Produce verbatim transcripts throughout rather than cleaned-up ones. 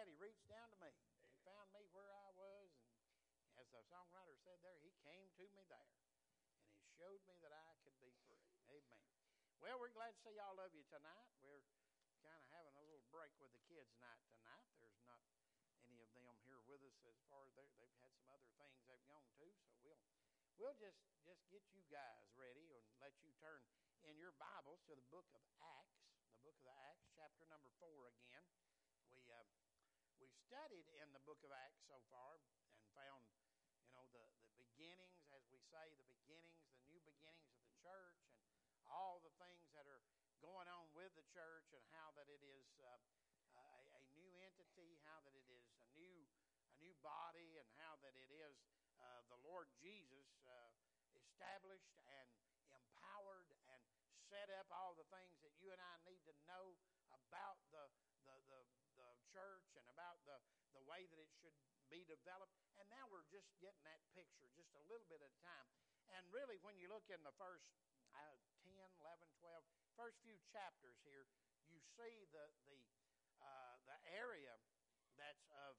glad He reached down to me. He found me where I was, and as the songwriter said there, He came to me there, and He showed me that I could be free. Amen. Well, we're glad to see all of you tonight. We're kind of having a little break with the kids' night tonight. There's not any of them here with us as far as they've had some other things they've gone to, so we'll we'll just, just get you guys ready and let you turn in your Bibles to the book of Acts, the book of the Acts, chapter number four again. We, uh, we've studied in the book of Acts so far and found, you know, the, the beginnings, as we say, the beginnings, the new beginnings of the church and all the things that are going on with the church and how that it is uh, a, a new entity, how that it is a new a new body, and how that it is uh, the Lord Jesus uh, established and empowered and set up all the things that you and I need to know about the the the, the church and about the, the way that it should be developed. And now we're just getting that picture just a little bit at a time. And really, when you look in the first uh, ten, eleven, twelve, first few chapters here, you see the the uh, the area that's of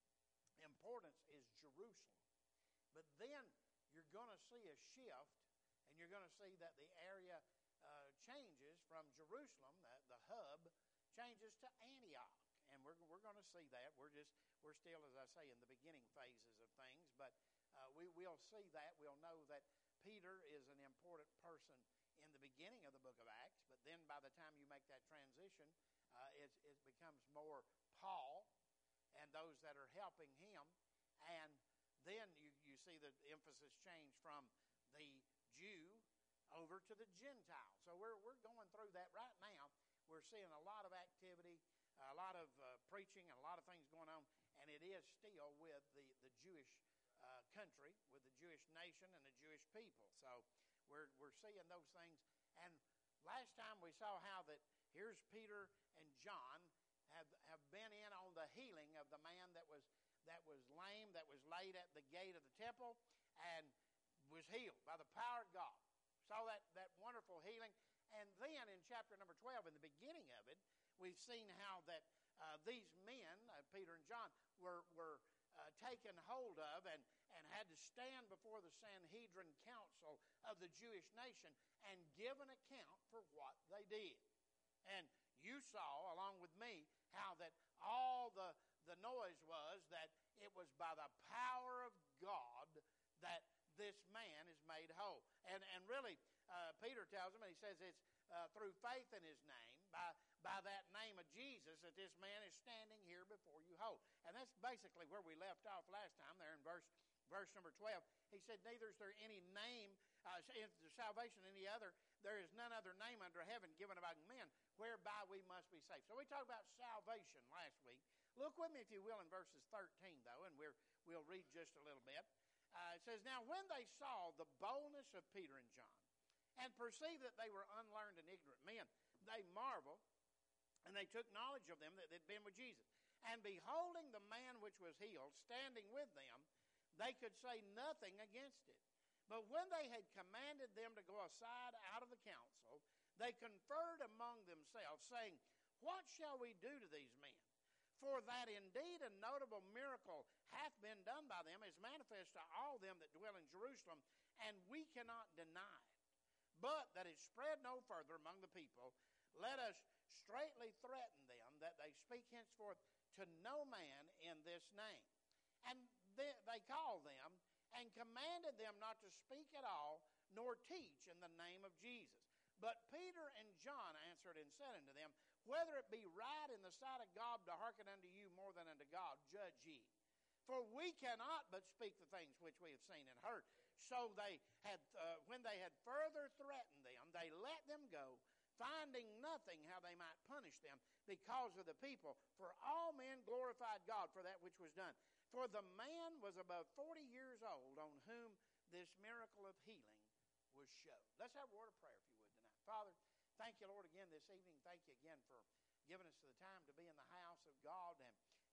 importance is Jerusalem. But then you're going to see a shift, and you're going to see that the area uh, changes from Jerusalem, the, the hub, changes to Antioch. And we're we're going to see that. We're just we're still, as I say, in the beginning phases of things, but uh, we will see that. We'll know that Peter is an important person in the beginning of the book of Acts, but then by the time you make that transition, uh, it, it becomes more Paul and those that are helping him. And then you, you see the emphasis change from the Jew over to the Gentile. So we're we're going through that right now. We're seeing a lot of activity, a lot of uh, preaching, and a lot of things going on, and it is still with the, the Jewish uh, country, with the Jewish nation and the Jewish people. So we're we're seeing those things. And last time we saw how that here's Peter and John have have been in on the healing of the man that was that was lame, that was laid at the gate of the temple and was healed by the power of God. Saw that, that wonderful healing. And then in chapter number twelve, in the beginning of it, we've seen how that uh, these men, uh, Peter and John, were were uh, taken hold of and, and had to stand before the Sanhedrin council of the Jewish nation and give an account for what they did. And you saw, along with me, how that all the, the noise was that it was by the power of God that this man is made whole. And and really, uh, Peter tells him, and he says it's uh, through faith in his name, by, by that name of Jesus, that this man is standing here before you whole. And that's basically where we left off last time, there in verse verse number twelve. He said, neither is there any name, uh, salvation any other. There is none other name under heaven given among men whereby we must be saved. So we talked about salvation last week. Look with me, if you will, in verses thirteen, though, and we're, we'll read just a little bit. Uh, it says, now when they saw the boldness of Peter and John, and perceived that they were unlearned and ignorant men, they marveled, and they took knowledge of them that they'd been with Jesus. And beholding the man which was healed, standing with them, they could say nothing against it. But when they had commanded them to go aside out of the council, they conferred among themselves, saying, what shall we do to these men? For that indeed a notable miracle hath been done by them is manifest to all them that dwell in Jerusalem, and we cannot deny it. But that it spread no further among the people, let us straitly threaten them that they speak henceforth to no man in this name. And they, they called them and commanded them not to speak at all, nor teach in the name of Jesus. But Peter and John answered and said unto them, whether it be right in the sight of God to hearken unto you more than unto God, judge ye. For we cannot but speak the things which we have seen and heard. So they had, uh, when they had further threatened them, they let them go, finding nothing how they might punish them because of the people. For all men glorified God for that which was done. For the man was above forty years old on whom this miracle of healing was showed. Let's have a word of prayer, if you would, tonight. Father, thank you, Lord, again this evening. Thank you again for giving us the time to be in the house of God and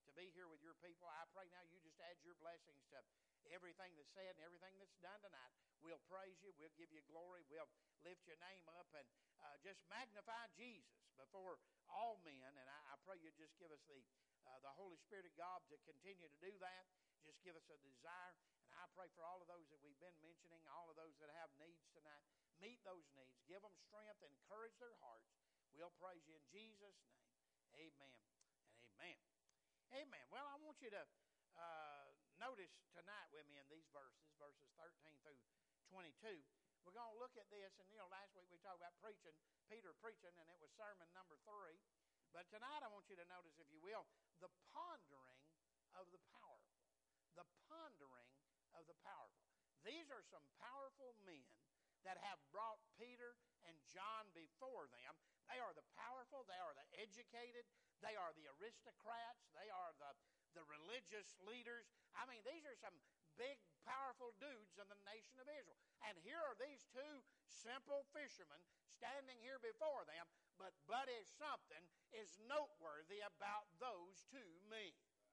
to be here with your people. I pray now you just add your blessings to everything that's said and everything that's done tonight. We'll praise you. We'll give you glory. We'll lift your name up and uh, just magnify Jesus before all men. And I, I pray you just give us the uh, the Holy Spirit of God to continue to do that. Just give us a desire. And I pray for all of those that we've been mentioning, all of those that have needs tonight. Meet those needs. Give them strength. Encourage their hearts. We'll praise you in Jesus' name. Amen and amen. Amen. Well, I want you to uh, notice tonight with me in these verses, verses thirteen through twenty-two. We're going to look at this, and you know, last week we talked about preaching, Peter preaching, and it was sermon number three. But tonight I want you to notice, if you will, the pondering of the powerful. The pondering of the powerful. These are some powerful men that have brought Peter and John before them. They are the powerful, they are the educated, they are the aristocrats, they are the, the religious leaders. I mean, these are some big, powerful dudes in the nation of Israel. And here are these two simple fishermen standing here before them, but but is something is noteworthy about those two men.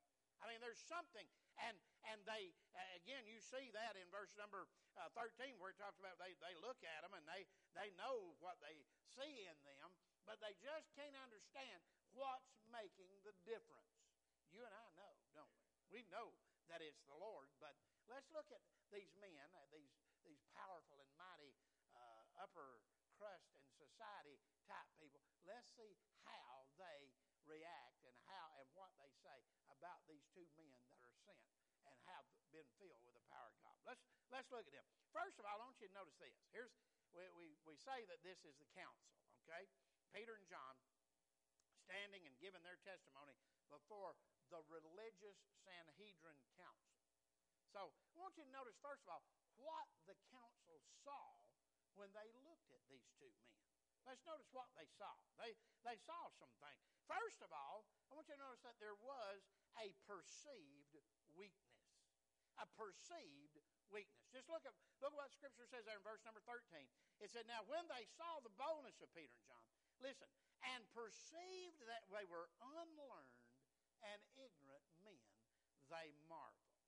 I mean, there's something, and and they, uh, again, you see that in verse number uh, thirteen where it talks about they, they look at them and they, they know what they see in them, but they just can't understand what's making the difference. You and I know, don't we? We know that it's the Lord, but let's look at these men, uh, these these powerful and mighty uh, upper crust and society type people. Let's see how they react and how and what they say about these two men that are sent and have been filled with the power of God. Let's let's look at them. First of all, I want you to notice this. Here's we we, we say that this is the council, okay? Peter and John standing and giving their testimony before the religious Sanhedrin council. So I want you to notice, first of all, what the council saw when they looked at these two men. Let's notice what they saw. They they saw some things. First of all, I want you to notice that there was a perceived weakness. A perceived weakness. Just look at look at what Scripture says there in verse number thirteen. It said, now when they saw the boldness of Peter and John, listen, and perceived that they were unlearned and ignorant men, they marveled.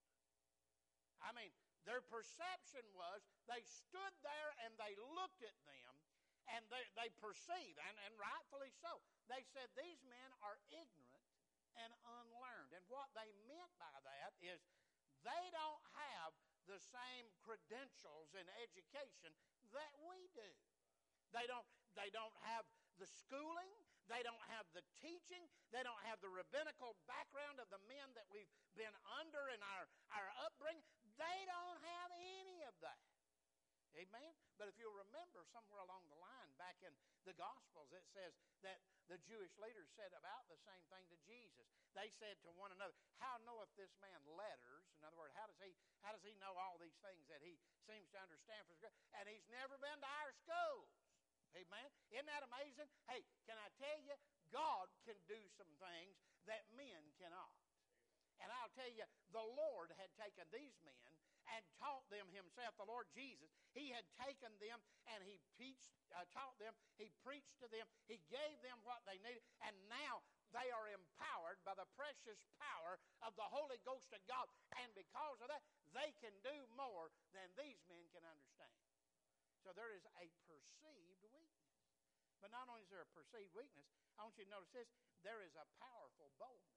I mean, their perception was they stood there and they looked at them and they, they perceived, and, and rightfully so. They said these men are ignorant and unlearned. And what they meant by that is they don't have the same credentials and education that we do. They don't, they don't have the schooling. They don't have the teaching. They don't have the rabbinical background of the men that we've been under in our, our upbringing. They don't have any of that. Amen? But if you'll remember, somewhere along the line, back in the Gospels, it says that the Jewish leaders said about the same thing to Jesus. They said to one another, how knoweth this man letters? In other words, how does he how does he know all these things that he seems to understand? For and he's never been to our schools. Amen? Isn't that amazing? Hey, can I tell you, God can do some things that men cannot. And I'll tell you, the Lord had taken these men and taught them himself, the Lord Jesus. He had taken them and he teached, uh, taught them, he preached to them, he gave them what they needed, and now they are empowered by the precious power of the Holy Ghost of God. And because of that, they can do more than these men can understand. So there is a perceived weakness. But not only is there a perceived weakness, I want you to notice this, there is a powerful boldness.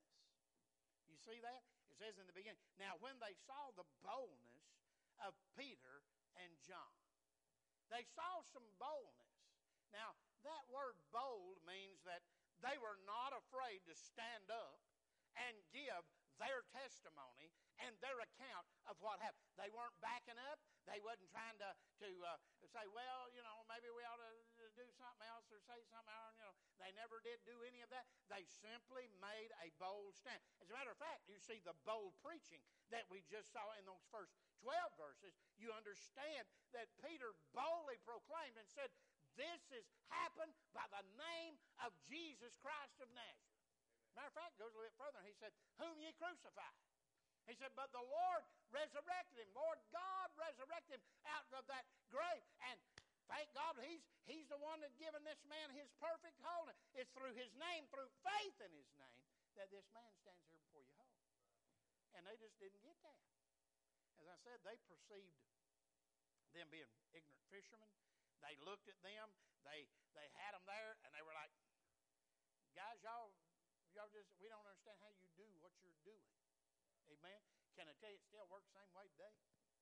You see that? It says in the beginning, now when they saw the boldness of Peter and John, they saw some boldness. Now, that word bold means that they were not afraid to stand up and give their testimony and their account of what happened. They weren't backing up. They wasn't trying to, to uh, say, well, you know, maybe we ought to do something else or say something else. You know, they never did do any of that. They simply made a bold stand. As a matter of fact, you see the bold preaching that we just saw in those first twelve verses. You understand that Peter boldly proclaimed and said, this has happened by the name of Jesus Christ of Nazareth. Matter of fact, it goes a little bit further. He said, whom ye crucified. He said, but the Lord resurrected him. Lord God resurrected him out of that grave. And thank God he's, he's the one that's given this man his perfect holiness. It's through his name, through faith in his name, that this man stands here before you whole. And they just didn't get that. As I said, they perceived them being ignorant fishermen. They looked at them. They they had them there, and they were like, guys, y'all, y'all just, we don't understand how you do what you're doing. Amen? Can I tell you, it still works the same way today?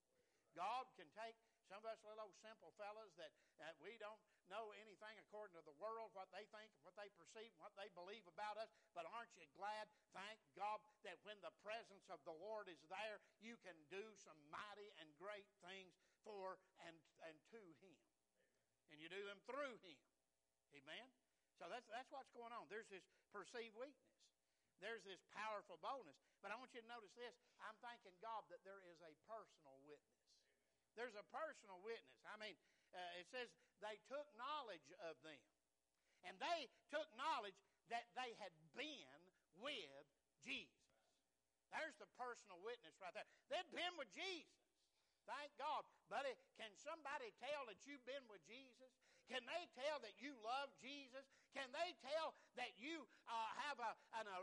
God can take some of us little old simple fellas that, that we don't know anything according to the world, what they think, what they perceive, what they believe about us. But aren't you glad, thank God, that when the presence of the Lord is there, you can do some mighty and great things for and, and to Him. And you do them through Him. Amen? So that's, that's what's going on. There's this perceived weakness. There's this powerful boldness. But I want you to notice this. I'm thanking God that there is a personal witness. There's a personal witness. I mean, uh, it says they took knowledge of them. And they took knowledge that they had been with Jesus. There's the personal witness right there. They'd been with Jesus. Thank God. Buddy, can somebody tell that you've been with Jesus? Can they tell that you love Jesus? Can they tell that you uh, have a, an a,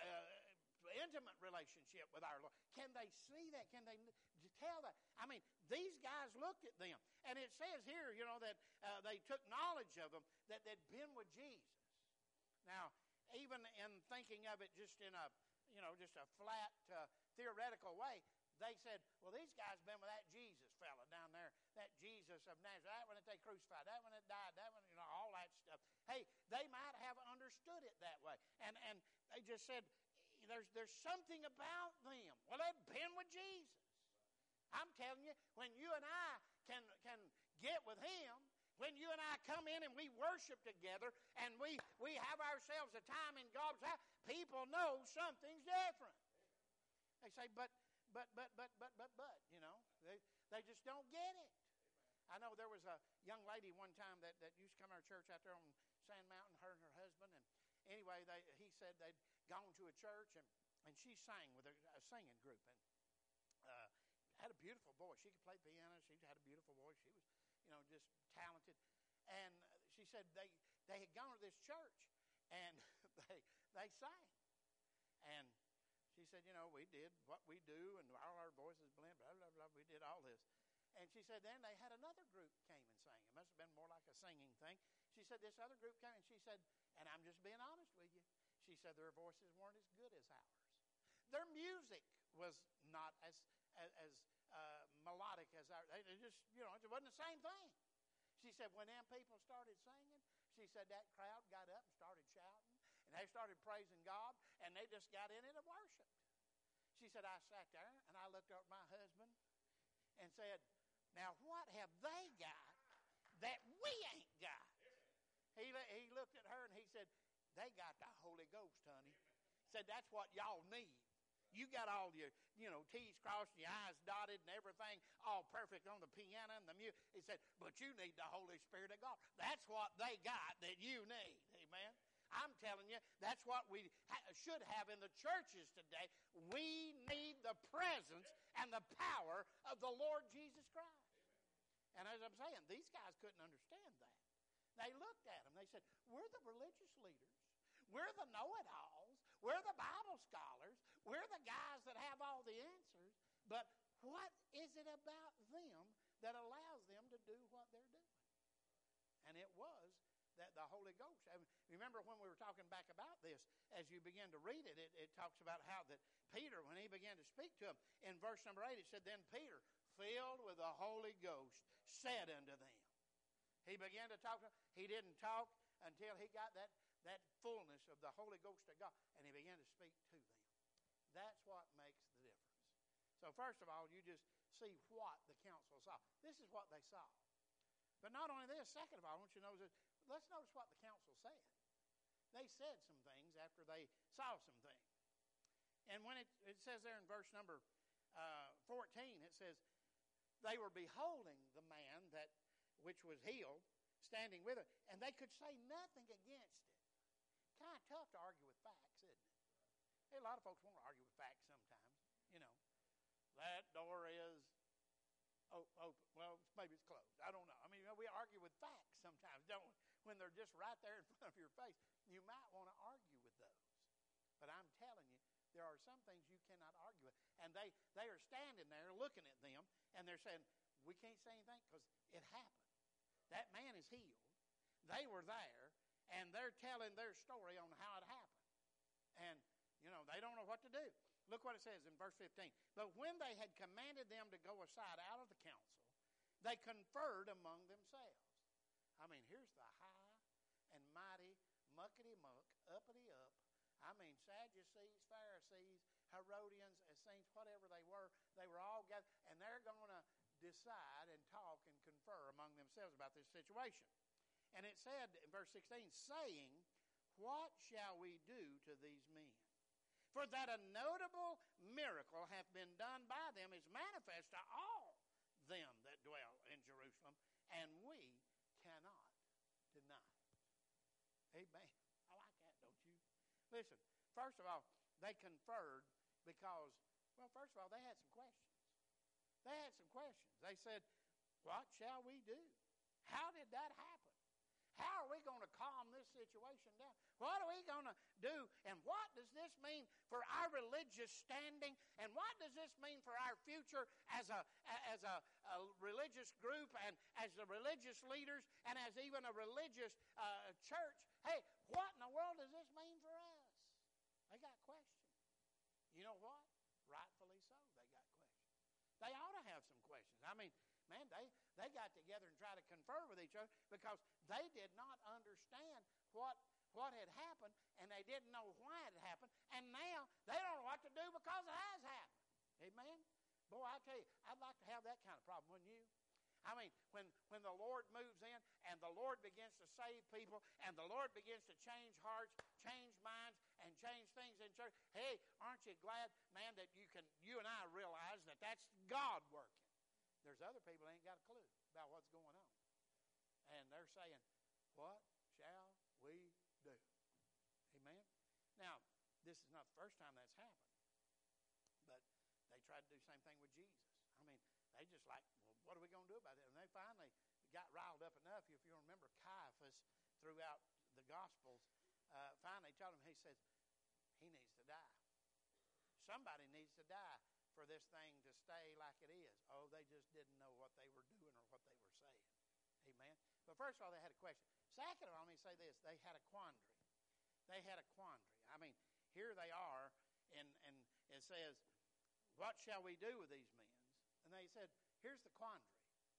uh, intimate relationship with our Lord? Can they see that? Can they tell that? I mean, these guys looked at them. And it says here, you know, that uh, they took knowledge of them, that they'd been with Jesus. Now, even in thinking of it just in a, you know, just a flat uh, theoretical way, they said, well, these guys been with that Jesus fella down there, that Jesus of Nazareth, that one that they crucified, that one that died, that one, you know, all that stuff. Hey, they might have understood it that way. And and they just said, there's there's something about them. Well, they've been with Jesus. I'm telling you, when you and I can can get with Him, when you and I come in and we worship together and we, we have ourselves a time in God's house, people know something's different. They say, but, but, but, but, but, but, but, you know, they, they just don't get it. I know there was a young lady one time that, that used to come to our church out there on Sand Mountain, her and her husband. And anyway, they, he said they'd gone to a church, and, and she sang with a, a singing group. And uh, had a beautiful voice. She could play piano. She had a beautiful voice. She was, you know, just talented. And she said they, they had gone to this church, and they they sang. And she said, you know, we did what we do, and all our voices blend, blah, blah, blah. We did all this. And she said then they had another group came and sang. It must have been more like a singing thing. She said this other group came, and she said, and I'm just being honest with you, she said their voices weren't as good as ours. Their music was not as as, as uh, melodic as ours. They just, you know, it wasn't the same thing. She said when them people started singing, she said that crowd got up and started shouting, and they started praising God, and they just got in it and worshiped. She said I sat there, and I looked over at my husband and said, now what have they got that we ain't got? He, he looked at her and he said, they got the Holy Ghost, honey. He said, that's what y'all need. You got all your, you know, T's crossed and your I's dotted and everything all perfect on the piano and the music. He said, but you need the Holy Spirit of God. That's what they got that you need. Amen. I'm telling you, that's what we ha- should have in the churches today. We need the presence and the power of the Lord Jesus Christ. And as I'm saying, these guys couldn't understand that. They looked at him. They said, we're the religious leaders. We're the know-it-alls. We're the Bible scholars. We're the guys that have all the answers. But what is it about them that allows them to do what they're doing? And it was that the Holy Ghost. I mean, remember when we were talking back about this, as you begin to read it, it, it talks about how that Peter, when he began to speak to him, in verse number eight, it said, then Peter, filled with the Holy Ghost, said unto them. He began to talk to them. He didn't talk until he got that, that fullness of the Holy Ghost of God, and he began to speak to them. That's what makes the difference. So first of all, you just see what the council saw. This is what they saw. But not only this, second of all, I want you to notice, let's notice what the council said. They said some things after they saw some things. And when it, it says there in verse number uh, fourteen, it says, they were beholding the man that which was healed, standing with her, and they could say nothing against it. Kind of tough to argue with facts, isn't it? Hey, a lot of folks want to argue with facts sometimes. You know, that door is oh, open. Well, maybe it's closed. I don't know. I mean, you know, we argue with facts sometimes, don't we? When they're just right there in front of your face. You might want to argue with those. But I'm there are some things you cannot argue with. And they, they are standing there looking at them, and they're saying, we can't say anything because it happened. That man is healed. They were there, and they're telling their story on how it happened. And, you know, they don't know what to do. Look what it says in verse fifteen. But when they had commanded them to go aside out of the council, they conferred among themselves. I mean, here's the high and mighty, muckety-muck, uppity-up. I mean, Sadducees, Pharisees, Herodians, Essenes, whatever they were, they were all gathered, and they're going to decide and talk and confer among themselves about this situation. And it said in verse sixteen, saying, what shall we do to these men? For that a notable miracle hath been done by them is manifest to all them that dwell in Jerusalem, and we cannot deny it. Amen. I like that, don't you? Listen, first of all, they conferred because, well, first of all, they had some questions. They had some questions. They said, what shall we do? How did that happen? How are we going to calm this situation down? What are we going to do? And what does this mean for our religious standing? And what does this mean for our future as a as a, a religious group and as the religious leaders and as even a religious uh, church? Hey, what in the world does this mean for us? They got questions. You know what? Rightfully so, they got questions. They ought to have some questions. I mean, man, they, they got together and tried to confer with each other because they did not understand what, what had happened, and they didn't know why it happened, and now they don't know what to do because it has happened. Amen? Boy, I tell you, I'd like to have that kind of problem, wouldn't you? I mean, when, when the Lord moves in and the Lord begins to save people and the Lord begins to change hearts, change minds, and change things in church, hey, aren't you glad, man, that you can, you and I realize that that's God working? There's other people that ain't got a clue about what's going on. And they're saying, what shall we do? Amen? Now, this is not the first time that's happened. But they tried to do the same thing with Jesus. I mean, they just like, well, what are we going to do about it? And they finally got riled up enough. If you remember Caiaphas throughout the Gospels, uh, finally told him, he says, he needs to die. Somebody needs to die for this thing to stay like it is. Oh, they just didn't know what they were doing or what they were saying. Amen? But first of all, they had a question. Second of all, let me say this. They had a quandary. They had a quandary. I mean, here they are, and, and it says, what shall we do with these men? And they said, here's the quandary.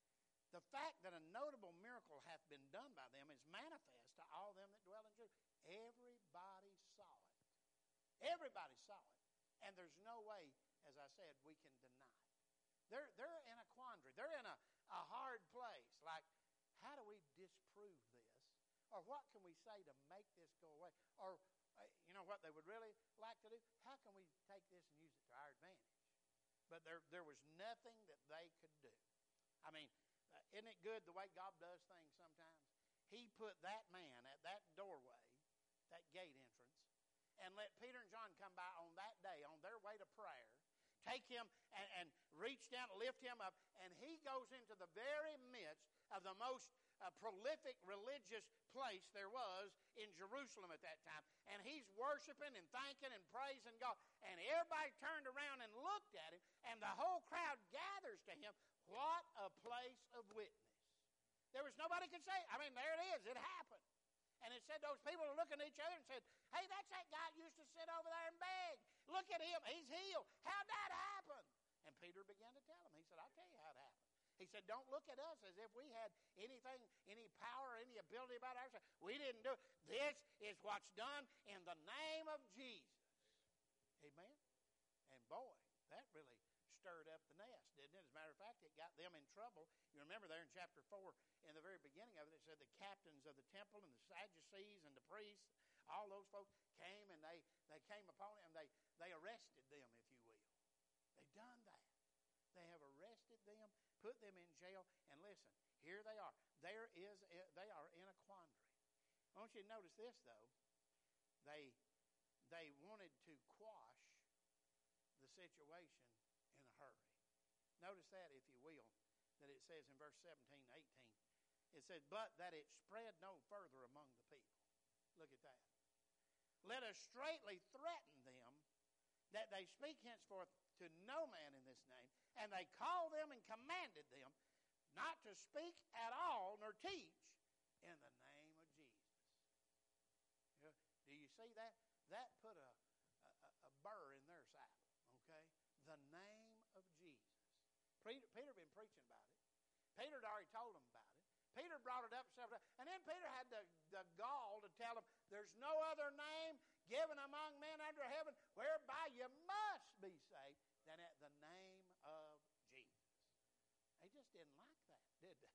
The fact that a notable miracle hath been done by them is manifest to all them that dwell in Jerusalem. Everybody saw it. Everybody saw it. And there's no way, as I said, we can deny it. They're, they're in a quandary. They're in a, a hard place. Like, how do we disprove this? Or what can we say to make this go away? Or, uh, you know what they would really like to do? How can we take this and use it to our advantage? But there, there was nothing that they could do. I mean, uh, isn't it good the way God does things sometimes? He put that man at that doorway, that gate entrance, and let Peter and John come by on that day, on their way to prayer, take him and, and reach down, lift him up, and he goes into the very midst of the most uh, prolific religious place there was in Jerusalem at that time. And he's worshiping and thanking and praising God. And everybody turned around and looked at him, and the whole crowd gathers to him. What a place of witness. There was nobody could say, I mean, there it is. It happened. And it said those people were looking at each other and said, hey, that's that guy who used to sit over there and beg. Look at him. He's healed. How'd that happen? And Peter began to tell him. He said, I'll tell you how it happened. He said, don't look at us as if we had anything, any power, any ability about ourselves. We didn't do it. This is what's done in the name of Jesus. Amen? And boy, that really stirred up the nest, didn't it? As a matter of fact, it got them in trouble. You remember there in chapter four, in the very beginning of it, it said the captains of the temple and the Sadducees and the priests, all those folks came and they, they came upon it and they, they arrested them, if you will. They done that. They have arrested them, put them in jail, and listen, here they are. There is, they are in a quandary. I want you to notice this, though. They, they wanted to quash the situation in a hurry. Notice that, if you will, that it says in verse seventeen, eighteen. It says, but that it spread no further among the people. Look at that. Let us straightly threaten them that they speak henceforth to no man in this name, and they called them and commanded them not to speak at all nor teach in the name of Jesus. You know, do you see that? That put a, a, a burr in their saddle, okay? The name of Jesus. Peter, Peter had been preaching about it. Peter had already told them about it. Peter brought it up several times. And then Peter had the, the gall to tell them, there's no other name given among men under heaven whereby you must be saved than at the name of Jesus. They just didn't like that, did they?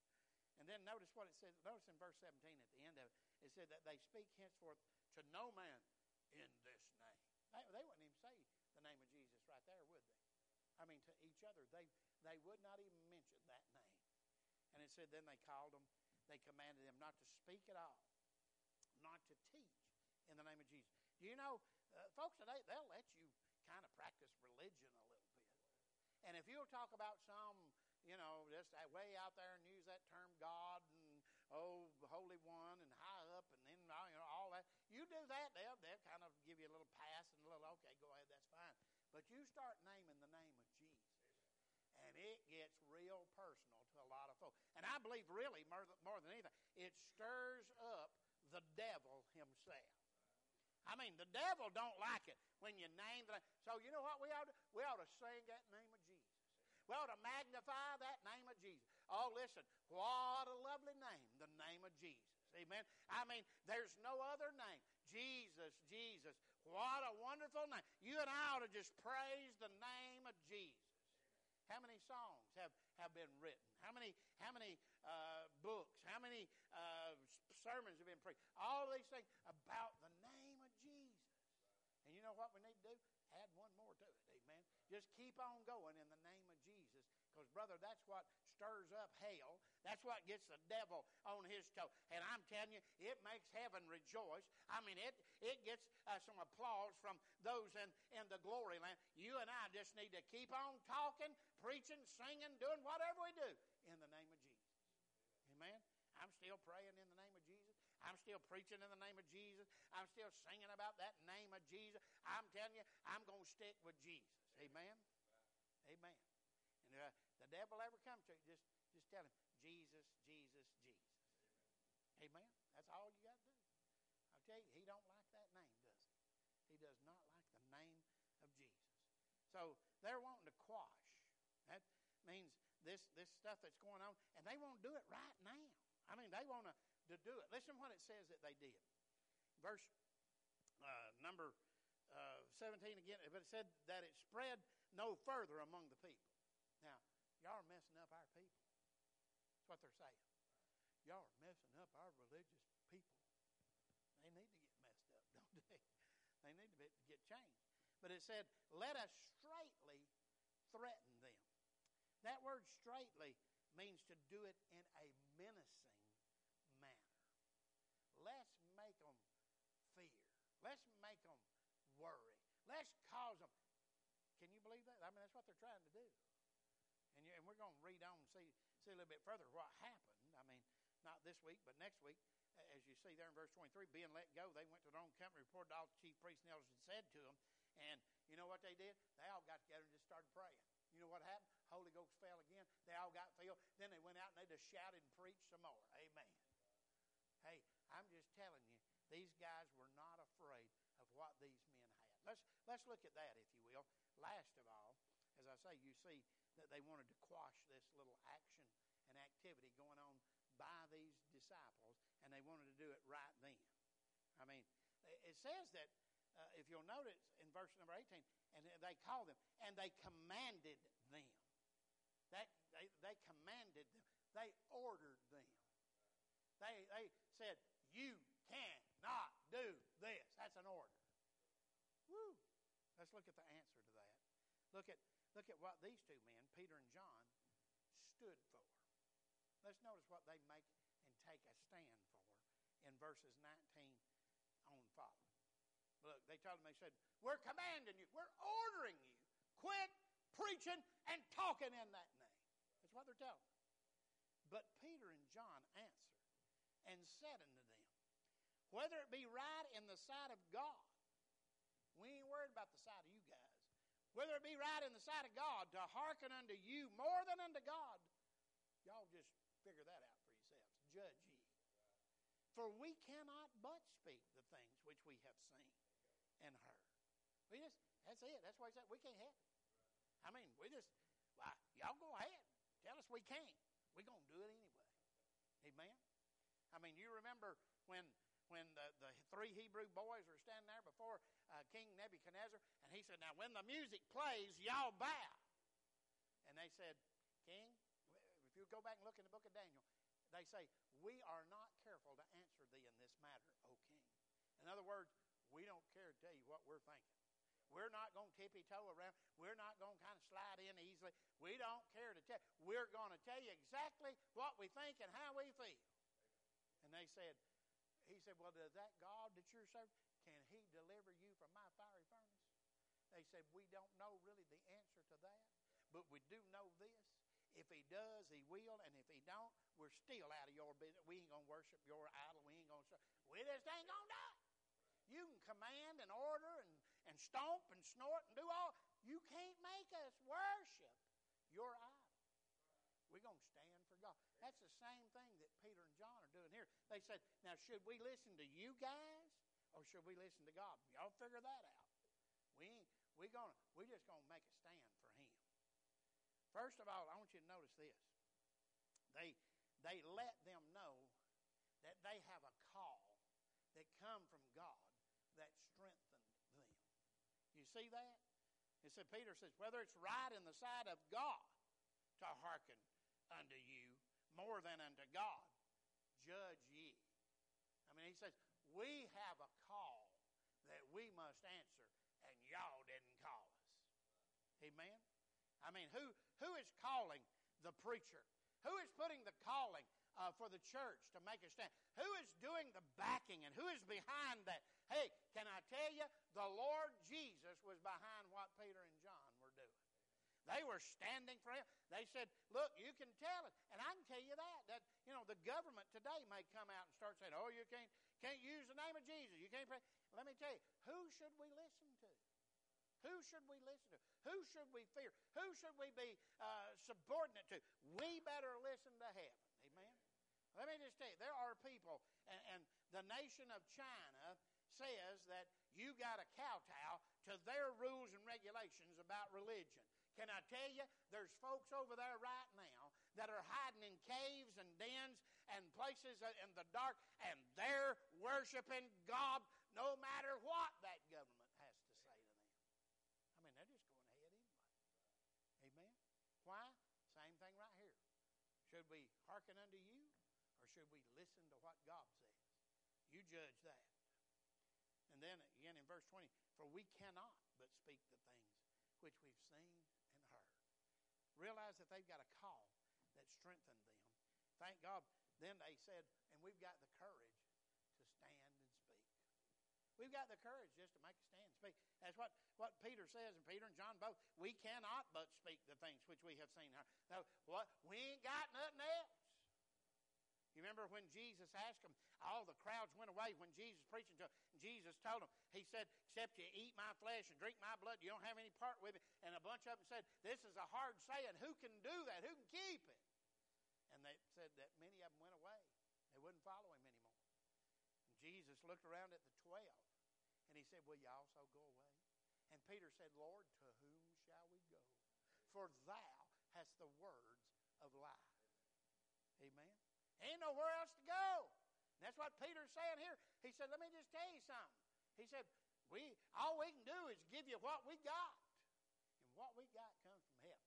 And then notice what it says. Notice in verse seventeen at the end of it, it said that they speak henceforth to no man in this name. They, they wouldn't even say the name of Jesus right there, would they? I mean, to each other, they, they would not even mention that name. And it said then they called them, they commanded them not to speak at all, not to teach in the name of Jesus. Do you know, uh, folks today, they'll let you kind of practice religion a little bit. And if you'll talk about some, you know, just way out there and use that term God and, oh, Holy One and high up and then, you know, all that. You do that, they'll, they'll kind of give you a little pass and a little, okay, go ahead, that's fine. But you start naming the name of Jesus, and it gets real personal to a lot of folks. And I believe really, more, more than anything, it stirs up the devil himself. I mean, the devil don't like it when you name the name. So you know what we ought to? We ought to sing that name of Jesus. We ought to magnify that name of Jesus. Oh, listen, what a lovely name, the name of Jesus. Amen. I mean, there's no other name. Jesus, Jesus. What a wonderful name. You and I ought to just praise the name of Jesus. How many songs have, have been written? How many how many uh, books? How many uh, sermons have been preached? All of these things about the name of Jesus. And you know what we need to do? Add one more to it, amen. Just keep on going in the name of Jesus. Because, brother, that's what stirs up hell. That's what gets the devil on his toe. And I'm telling you, it makes heaven rejoice. I mean, it it gets uh, some applause from those in, in the glory land. You and I just need to keep on talking, preaching, singing, doing whatever we do in the name of Jesus. Amen. I'm still praying in the name of Jesus. I'm still preaching in the name of Jesus. I'm still singing about that name of Jesus. I'm telling you, I'm going to stick with Jesus. Amen. Amen. And uh, the devil ever come to you, just, just tell him, Jesus, Jesus, Jesus. Amen. That's all you got to do. I'll tell you, he don't like that name, does he? He does not like the name of Jesus. So they're wanting to quash. That means this, this stuff that's going on, and they won't do it right now. I mean, they want to, to do it. Listen what it says that they did. Verse uh, number uh, seventeen again, but it said that it spread no further among the people. Now, y'all are messing up our people. That's what they're saying. Y'all are messing up our religious people. They need to get messed up, don't they? They need to be, get changed. But it said, let us straightly threaten them. That word straightly means to do it in a menacing manner. Let's make them fear. Let's make them worry. Let's cause them. Can you believe that? I mean, that's what they're trying to do. And, you, and we're going to read on and see, see a little bit further what happened. I mean, not this week, but next week. As you see there in verse twenty-three, being let go, they went to their own company, reported all the chief priests and elders and said to them. And you know what they did? They all got together and just started praying. You know what happened? Holy Ghost fell again. They all got filled. Then they went out and they just shouted and preached some more. Amen. Hey, I'm just telling you, these guys were not afraid of what these men had. Let's let's look at that, if you will. Last of all, as I say, you see that they wanted to quash this little action and activity going on by these disciples, and they wanted to do it right then. I mean, it says that, uh, if you'll notice in verse number eighteen, and they called them, and they commanded them. That they, they commanded them. They ordered them. They, they said, you cannot do this. That's an order. Woo! Let's look at the answer to that. Look at, look at what these two men, Peter and John, stood for. Let's notice what they make and take a stand for in verses nineteen on following. Look, they told them, they said, we're commanding you, we're ordering you, quit preaching and talking in that name. That's what they're telling them. But Peter and John answered and said unto them, whether it be right in the sight of God, We ain't worried about the sight of you guys. Whether it be right in the sight of God to hearken unto you more than unto God, y'all just figure that out for yourselves. Judge ye. For we cannot but speak the things which we have seen and heard. We just, that's it. That's why he said we can't help it. I mean, we just, well, y'all go ahead. Tell us we can't. We're going to do it anyway. Amen? I mean, you remember when when the, the three Hebrew boys were standing there before uh, King Nebuchadnezzar, and he said, now when the music plays, y'all bow. And they said, King, if you go back and look in the book of Daniel, they say, we are not careful to answer thee in this matter, O King. In other words, we don't care to tell you what we're thinking. We're not going to tippy-toe around. We're not going to kind of slide in easily. We don't care to tell. We're going to tell you exactly what we think and how we feel. And they said, he said, well, does that God that you're serving, can he deliver you from my fiery furnace? They said, we don't know really the answer to that, but we do know this. If he does, he will, and if he don't, we're still out of your business. We ain't going to worship your idol. We ain't going to serve. We just ain't going to do it. You can command and order and, and stomp and snort and do all. You can't make us worship your idol. We're going to stand for God. That's the same thing that Peter and John are doing here. They said, now should we listen to you guys or should we listen to God? Y'all figure that out. We ain't, we gonna, we just going to make a stand for him. First of all, I want you to notice this. They, they let them know that they have a call that come from God that strengthened them. You see that? It said, Peter says, whether it's right in the sight of God to hearken unto you more than unto God, judge ye. I mean, he says, we have a call that we must answer, and y'all didn't call us. Amen? I mean, who, who is calling the preacher? Who is putting the calling uh, for the church to make a stand? Who is doing the backing and who is behind that? Hey, can I tell you, the Lord Jesus was behind what Peter and John were doing. They were standing for him. They said, look, you can tell it. And I can tell you that, that, you know, the government today may come out and start saying, oh, you can't, can't use the name of Jesus. You can't pray. Let me tell you, who should we listen to? Who should we listen to? Who should we fear? Who should we be uh, subordinate to? We better listen to heaven. Amen? Let me just tell you, there are people, and, and the nation of China says that you got to kowtow to their rules and regulations about religion. Can I tell you, there's folks over there right now that are hiding in caves and dens and places in the dark, and they're worshiping God no matter what that government has to say to them. I mean, they're just going ahead anyway. Amen? Why? Same thing right here. Should we hearken unto you, or should we listen to what God says? You judge that. And then again in verse twenty, for we cannot but speak the things which we've seen and heard. Realize that they've got a call that strengthened them. Thank God. Then they said, and we've got the courage to stand and speak. We've got the courage just to make a stand and speak. That's what, what Peter says, and Peter and John both. We cannot but speak the things which we have seen and heard. Now, what? We ain't got nothing else. You remember when Jesus asked them, all the crowds went away when Jesus preaching to them. Jesus told them, he said, except you eat my flesh and drink my blood, you don't have any part with it. And a bunch of them said, this is a hard saying. Who can do that? Who can keep it? And they said that many of them went away. They wouldn't follow him anymore. And Jesus looked around at the twelve, and he said, will you also go away? And Peter said, Lord, to whom shall we go? For thou hast the words of life. Amen? Ain't nowhere else to go. And that's what Peter's saying here. He said, let me just tell you something. He said, we all we can do is give you what we got. And what we got comes from heaven.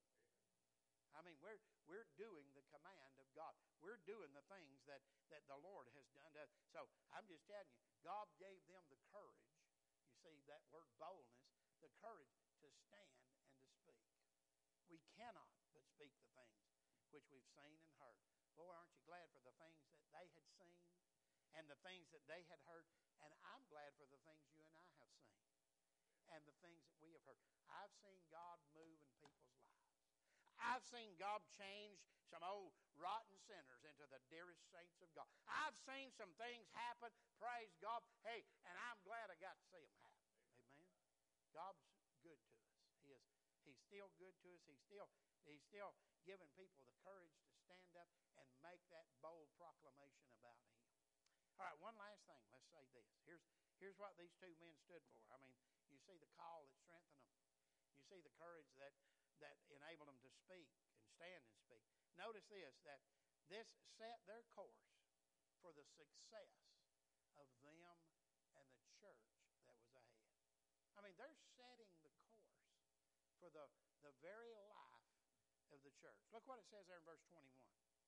I mean, we're we're doing the command of God. We're doing the things that, that the Lord has done to us. So I'm just telling you, God gave them the courage. You see, that word boldness, the courage to stand and to speak. We cannot but speak the things which we've seen and heard. Boy, aren't you glad for the things that they had seen and the things that they had heard? And I'm glad for the things you and I have seen and the things that we have heard. I've seen God move in people's lives. I've seen God change some old rotten sinners into the dearest saints of God. I've seen some things happen, praise God. Hey, and I'm glad I got to see them happen. Amen? God's good to us. He is. He's still good to us. He's still, he's still giving people the courage to stand up and make that bold proclamation about Him. All right, one last thing. Let's say this. Here's, here's what these two men stood for. I mean, you see the call that strengthened them. You see the courage that, that enabled them to speak and stand and speak. Notice this, that this set their course for the success of them and the church that was ahead. I mean, they're setting the course for the, the very life of the church. Look what it says there in verse twenty-one.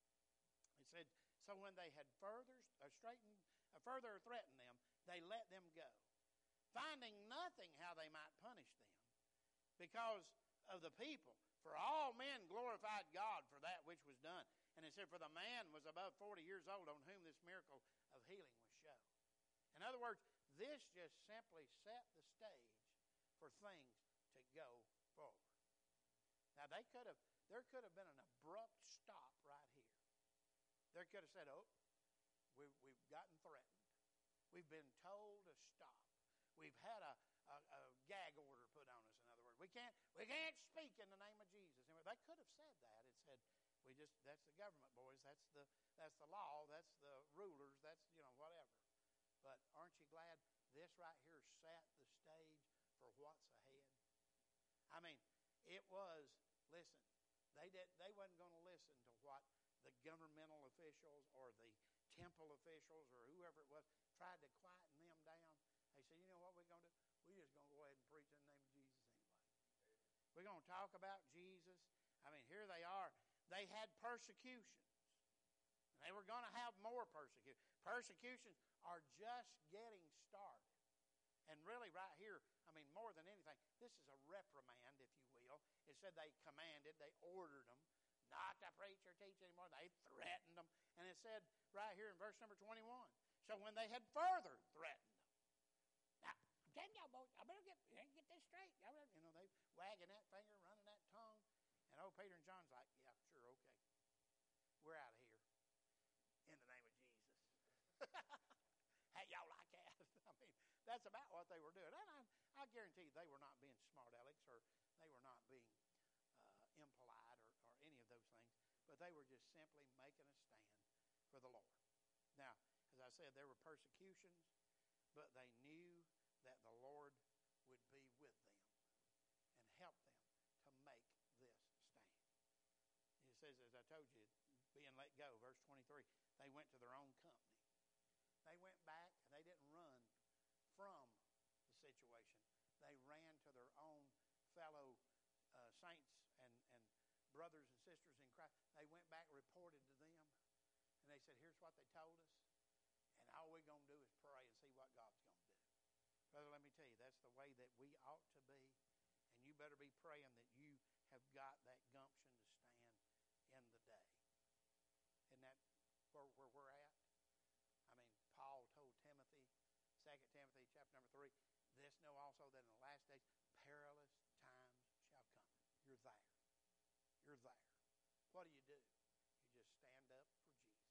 It said, so when they had further uh, straightened, uh, further threatened them, they let them go, finding nothing how they might punish them because of the people. For all men glorified God for that which was done. And it said, for the man was above forty years old on whom this miracle of healing was shown. In other words, this just simply set the stage for things to go forward. Now, they could have, there could have been an abrupt stop right here. They could have said, oh, we, we've gotten threatened. We've been told to stop. We've had a, a, a gag order put on us, in other words. We can't, we can't speak in the name of Jesus. And they could have said that and said, we just, that's the government, boys. That's the, that's the law. That's the rulers. That's, you know, whatever. But aren't you glad this right here set the stage for what's ahead? I mean, it was, listen, they did, they wasn't going to listen to what the governmental officials or the temple officials or whoever it was tried to quieten them down. They said, you know what we're going to do? We're just going to go ahead and preach in the name of Jesus anyway. We're going to talk about Jesus. I mean, here they are. They had persecutions. And they were going to have more persecution. Persecutions are just getting started. And really right here, I mean, more than anything, this is a reprimand, if you will. It said they commanded, they ordered them not to preach or teach anymore. They threatened them. And it said right here in verse number twenty-one, so when they had further threatened them. Now, I'm telling y'all, boys, I better get, get this straight. You know, they wagging that finger, running that tongue. And old Peter and John's like, yeah, sure, okay. We're out of here. In the name of Jesus. Hey, y'all like that? I mean, that's about what they were doing. And I, I guarantee you they were not being smart alecks or they were not being uh, impolite or, or any of those things. But they were just simply making a stand for the Lord. Now, as I said, there were persecutions, but they knew that the Lord would be with them and help them to make this stand. It says, as I told you, being let go, verse twenty-three, they went to their own company. They went back, and they didn't run from the situation. They ran to their own fellow uh, saints and, and brothers and sisters in Christ. They went back, reported to them, and they said, here's what they told us, and all we're going to do is pray and see what God's going to do. Brother, let me tell you, that's the way that we ought to be, and you better be praying that you have got that gumption to stand in the day. Isn't that where, where we're at? I mean, Paul told Timothy, Second Timothy chapter number three, this know also that in the last days perilous times shall come. You're there. You're there. What do you do? You just stand up for Jesus.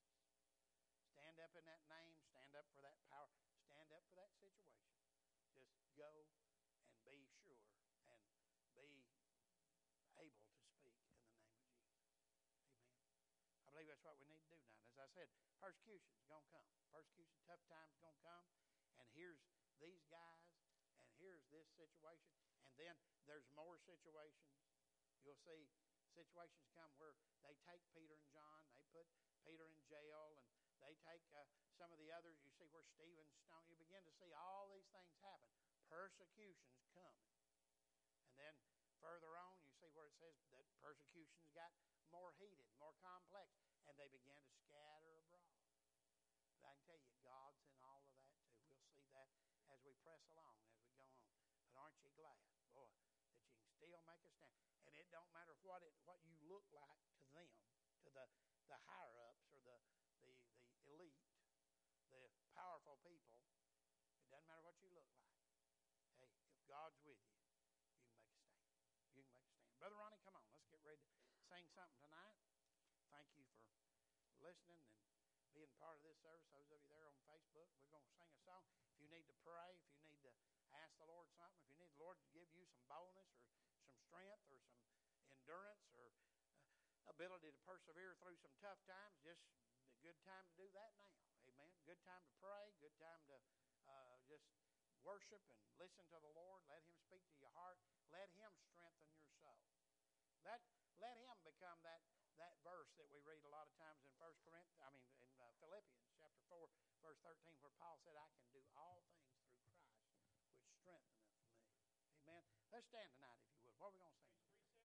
Stand up in that name. Stand up for that power. Stand up for that situation. Just go and be sure and be able to speak in the name of Jesus. Amen. I believe that's what we need to do now. As I said, persecution's going to come. Persecution, tough times going to come. And here's these guys, and here's this situation. And then there's more situations. You'll see situations come where they take Peter and John, they put Peter in jail, and they take uh, some of the others. You see where Stephen's stoned. You begin to see all these things happen. Persecution's coming. And then further on, you see where it says that persecutions got more heated, more complex, and they began to scatter abroad. But I can tell you, God's in all of that too. We'll see that as we press along, as we go on. But aren't you glad, boy, that you can still make a stand? And it don't matter what it what you look like to them, to the, the higher-ups or the, the, the elite, the powerful people. It doesn't matter what you look like. Hey, if God's with you, you can make a stand. You can make a stand. Brother Ronnie, come on. Let's get ready to sing something tonight. Thank you for listening and being part of this service. Those of you there on Facebook, we're going to sing a song. If you need to pray, if you need to ask the Lord something, if you need the Lord to give you boldness or some strength or some endurance or uh, ability to persevere through some tough times, just a good time to do that now. Amen. Good time to pray. Good time to uh, just worship and listen to the Lord. Let Him speak to your heart. Let Him strengthen your soul. Let let Him become that that verse that we read a lot of times in First Corinthians. I mean, in uh, Philippians chapter four, verse thirteen, where Paul said, "I can do all things through Christ, which strengtheneth me." Amen. Let's stand tonight, if you would. What are we going to sing?